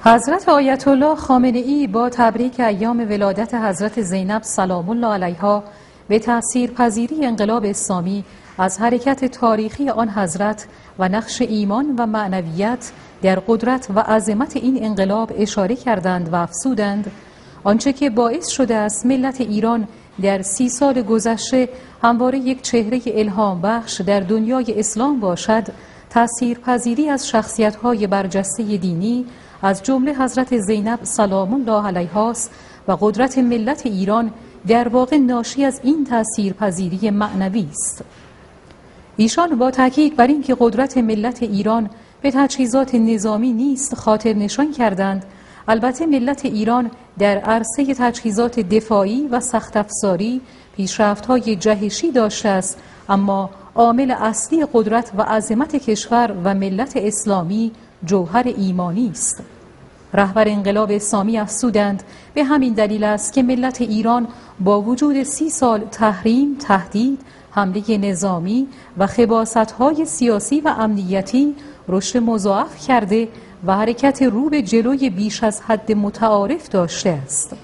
حضرت آیت الله خامنه‌ای با تبریک ایام ولادت حضرت زینب سلام الله علیها به تأثیرپذیری انقلاب اسلامی از حرکت تاریخی آن حضرت و نقش ایمان و معنویت در قدرت و عظمت این انقلاب اشاره کردند و افزودند آنچه که باعث شده است ملت ایران در 30 سال گذشته همواره یک چهره الهام بخش در دنیای اسلام باشد، تأثیرپذیری از شخصیت‌های برجسته دینی از جمله حضرت زینب سلام الله علیها است و قدرت ملت ایران در واقع ناشی از این تأثیرپذیری معنوی است. ایشان با تاکید بر اینکه قدرت ملت ایران به تجهیزات نظامی نیست خاطر نشان کردند البته ملت ایران در عرصه تجهیزات دفاعی و سخت افزاری پیشرفت‌های جهشی داشته است، اما عامل اصلی قدرت و عظمت کشور و ملت اسلامی جوهر ایمانی است. رهبر انقلاب اسلامی افزودند به همین دلیل است که ملت ایران با وجود 30 سال تحریم، تهدید، حمله نظامی و خباثت‌های سیاسی و امنیتی رشد مضاعف کرده و حرکت رو به جلوی بیش از حد متعارف داشته است.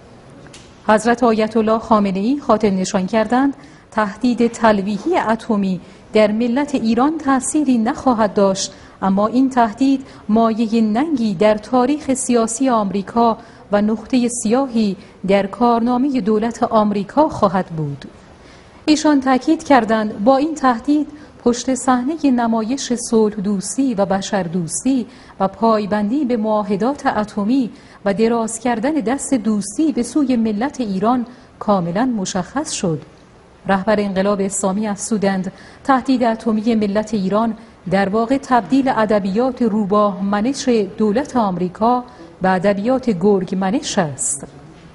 حضرت آیت الله خامنه‌ای خاطر نشان کردند تهدید تلویحی اتمی در ملت ایران تأثیری نخواهد داشت، اما این تهدید مایه ننگی در تاریخ سیاسی آمریکا و نقطه سیاهی در کارنامه دولت آمریکا خواهد بود. ایشان تاکید کردند با این تهدید پشت صحنه نمایش صلح دوستی و بشر دوستی و پایبندی به معاهدات اتمی و دراز کردن دست دوستی به سوی ملت ایران کاملا مشخص شد. رهبر انقلاب اسلامی افزودند تهدید اتمی ملت ایران در واقع تبدیل ادبیات روباه منش دولت آمریکا به ادبیات گرگ منش است.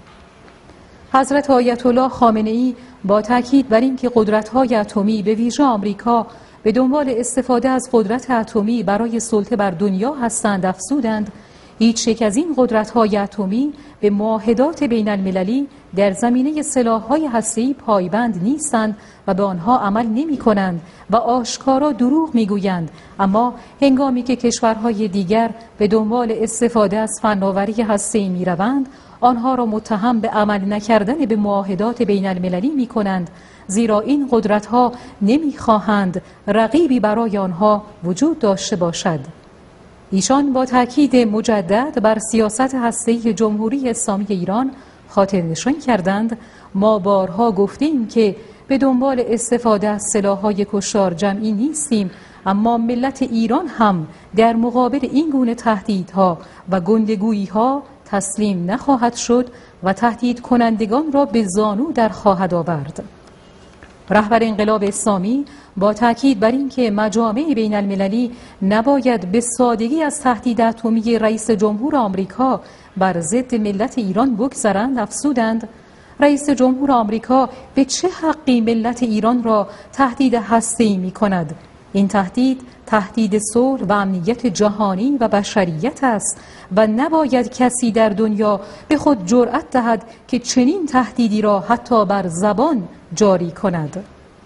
حضرت آیت الله خامنه‌ای با تاکید بر اینکه قدرت‌های اتمی به ویژه آمریکا به دنبال استفاده از قدرت اتمی برای سلطه بر دنیا هستند افزودند هیچ یک از این قدرت‌های اتمی به معاهدات بین المللی در زمینه سلاح‌های هسته‌ای پایبند نیستند و به آنها عمل نمی‌کنند و آشکارا دروغ می‌گویند، اما هنگامی که کشورهای دیگر به دنبال استفاده از فناوری هسته‌ای می‌روند آنها را متهم به عمل نکردن به معاهدات بین المللی می‌کنند، زیرا این قدرت‌ها نمی‌خواهند رقیبی برای آنها وجود داشته باشد. ایشان با تاکید مجدد بر سیاست هسته‌ای جمهوری اسلامی ایران خاطر نشان کردند ما بارها گفتیم که به دنبال استفاده از سلاح‌های کشتار جمعی نیستیم، اما ملت ایران هم در مقابل این گونه تهدیدها و گندگویی‌ها تسلیم نخواهد شد و تهدید کنندگان را به زانو در خواهد آورد. رهبر انقلاب اسلامی با تاکید بر اینکه مجامع بین المللی نباید به سادگی از تهدید اتمی رئیس جمهور آمریکا بر ضد ملت ایران بگذرند افزودند رئیس جمهور آمریکا به چه حقی ملت ایران را تهدید هسته‌ای می‌کند؟ این تهدید صلح و امنیت جهانی و بشریت است و نباید کسی در دنیا به خود جرأت دهد که چنین تهدیدی را حتی بر زبان جاری کند.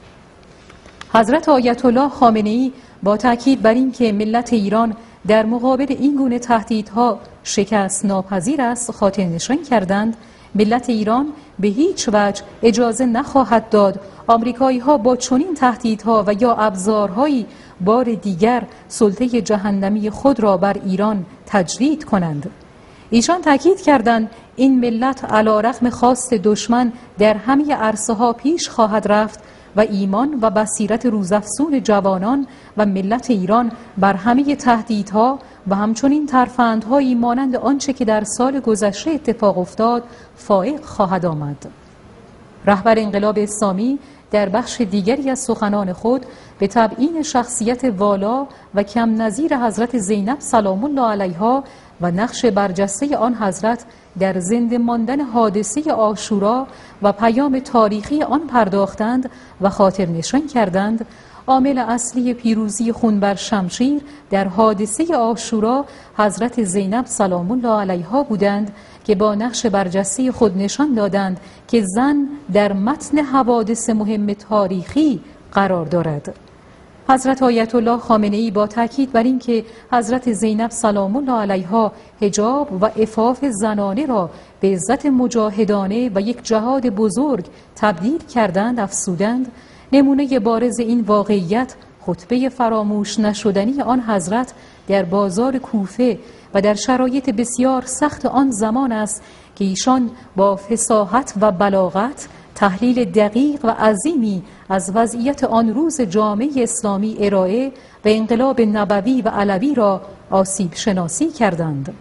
حضرت آیت الله خامنه‌ای با تاکید بر اینکه ملت ایران در مقابل این گونه تهدیدها شکست ناپذیر است خاطر نشان کردند ملت ایران به هیچ وجه اجازه نخواهد داد آمریکایی‌ها با چنین تهدیدها و یا ابزارهایی بار دیگر سلطه جهنمی خود را بر ایران تجدید کنند. ایشان تاکید کردند این ملت علی رغم خواست دشمن در همه عرصه‌ها پیش خواهد رفت و ایمان و بصیرت روزافزون جوانان و ملت ایران بر همه تهدیدها و همچنین ترفندهایی مانند آنچه که در سال گذشته اتفاق افتاد فائق خواهد آمد. رهبر انقلاب اسلامی در بخش دیگری از سخنان خود به تبیین شخصیت والا و کم نظیر حضرت زینب سلام الله علیها و نقش برجسته آن حضرت در زنده ماندن حادثه عاشورا و پیام تاریخی آن پرداختند و خاطر نشان کردند عامل اصلی پیروزی خون بر شمشیر در حادثه عاشورا حضرت زینب سلام الله علیها بودند که با نقش برجسته خود نشان دادند که زن در متن حوادث مهم تاریخی قرار دارد. حضرت آیت الله خامنه‌ای با تاکید بر اینکه حضرت زینب سلام الله علیها حجاب و عفاف زنانه را به عزت مجاهدانه و یک جهاد بزرگ تبدیل کردند افزودند نمونه بارز این واقعیت خطبه فراموش نشدنی آن حضرت در بازار کوفه و در شرایط بسیار سخت آن زمان است که ایشان با فصاحت و بلاغت تحلیل دقیق و عظیمی از وضعیت آن روز جامعه اسلامی ارائه و انقلاب نبوی و علوی را آسیب شناسی کردند.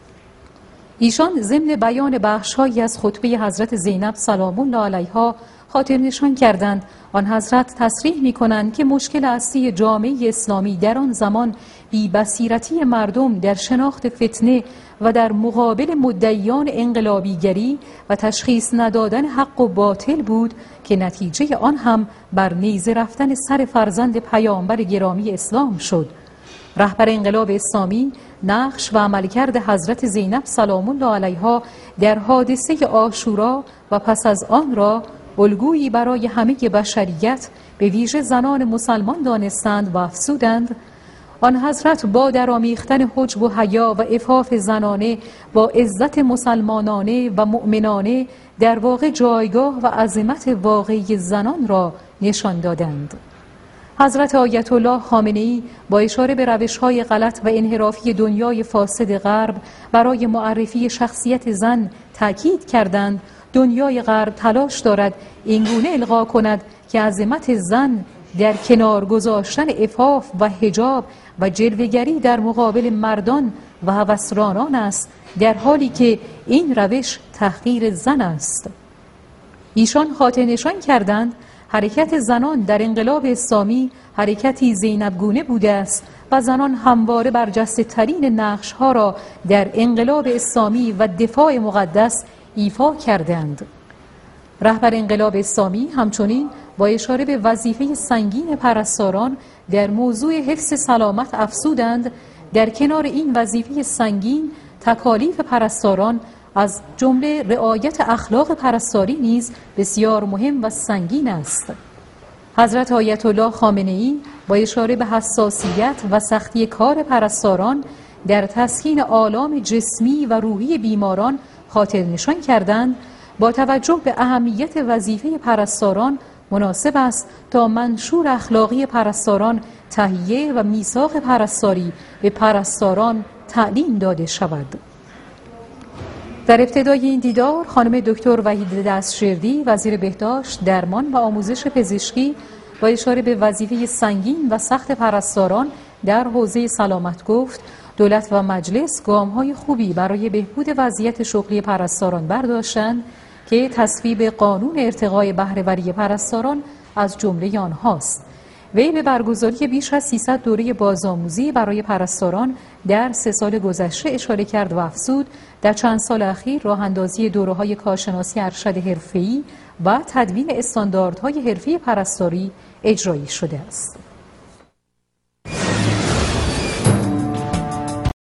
ایشان ضمن بیان بخش‌هایی از خطبه حضرت زینب سلام الله علیها خاطر نشان کردند آن حضرت تصریح می‌کنند که مشکل اصلی جامعه اسلامی در آن زمان بی‌بصیرتی مردم در شناخت فتنه و در مقابل مدعیان انقلابیگری و تشخیص ندادن حق و باطل بود که نتیجه آن هم بر نیزه رفتن سر فرزند پیامبر گرامی اسلام شد. رهبر انقلاب اسلامی نقش و عملکرد حضرت زینب سلام الله علیها در حادثه عاشورا و پس از آن را الگویی برای همه بشریت به ویژه زنان مسلمان دانستند و افزودند آن حضرت با درآمیختن حجب و حیا و عفاف زنانه با عزت مسلمانانه و مؤمنانه در واقع جایگاه و عظمت واقعی زنان را نشان دادند. حضرت آیت الله خامنه‌ای با اشاره به روش‌های غلط و انحرافی دنیای فاسد غرب برای معرفی شخصیت زن تأکید کردند دنیای غرب تلاش دارد اینگونه القا کند که عظمت زن در کنار گذاشتن عفاف و حجاب و جلوه‌گری در مقابل مردان و هوسرانان است، در حالی که این روش تحقیر زن است. ایشان خاطر نشان کردند حرکت زنان در انقلاب اسلامی حرکتی زینبگونه بوده است و زنان همواره برجسته ترین نقش‌ها را در انقلاب اسلامی و دفاع مقدس ایفا کردند. رهبر انقلاب اسلامی همچنین با اشاره به وظیفه سنگین پرستاران در موضوع حفظ سلامت افزودند در کنار این وظیفه سنگین تکالیف پرستاران از جمله رعایت اخلاق پرستاری نیز بسیار مهم و سنگین است. حضرت آیت الله خامنه‌ای با اشاره به حساسیت و سختی کار پرستاران در تسکین آلام جسمی و روحی بیماران خاطر نشان کردند با توجه به اهمیت وظیفه پرستاران مناسب است تا منشور اخلاقی پرستاران تهیه و میثاق پرستاری به پرستاران تعلیم داده شود. در ابتدای این دیدار خانم دکتر وحیده دستشردی وزیر بهداشت، درمان و آموزش پزشکی با اشاره به وظیفه سنگین و سخت پرستاران در حوزه سلامت گفت دولت و مجلس گام‌های خوبی برای بهبود وضعیت شغلی پرستاران برداشتند که تصویب قانون ارتقای بهره‌وری پرستاران از جمله آنهاست. وی به برگزاری بیش از 300 دوره بازآموزی برای پرستاران در 3 سال گذشته اشاره کرد و افزود در چند سال اخیر راه اندازی دوره‌های کارشناسی ارشد حرفه‌ای و تدوین استانداردهای حرفه‌ای پرستاری اجرایی شده است.